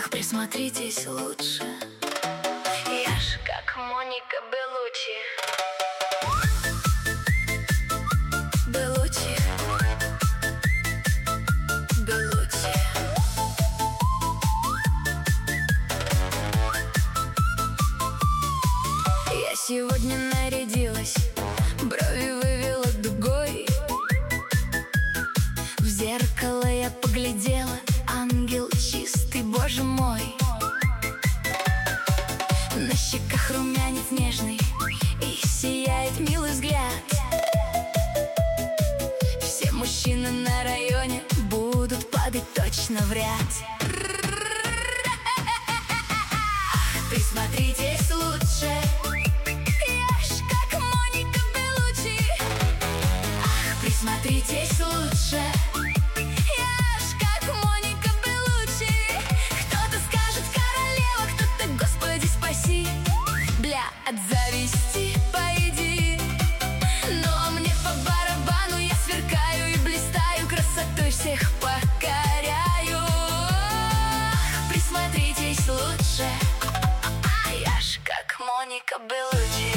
Ах, присмотритесь лучше. Я ж как Моника Беллуччи. Беллуччи, Беллуччи. Я сегодня нарядилась, брови вывела дугой. В зеркало я поглядела, ангел чистый, боже мой. На щеках румянец нежный, и сияет милый взгляд. Все мужчины на районе будут падать точно в ряд. Присмотритесь лучше. Я ж как Моника Беллуччи. Ах, присмотритесь лучше. Я ж как Моника Беллуччи. Кто-то скажет королева, кто-то Господи спаси. Бля, от зависти пойди. Но мне по барабану, я сверкаю и блистаю, красотой всех покоряю. Присмотритесь лучше. Я ж как Моника Беллуччи.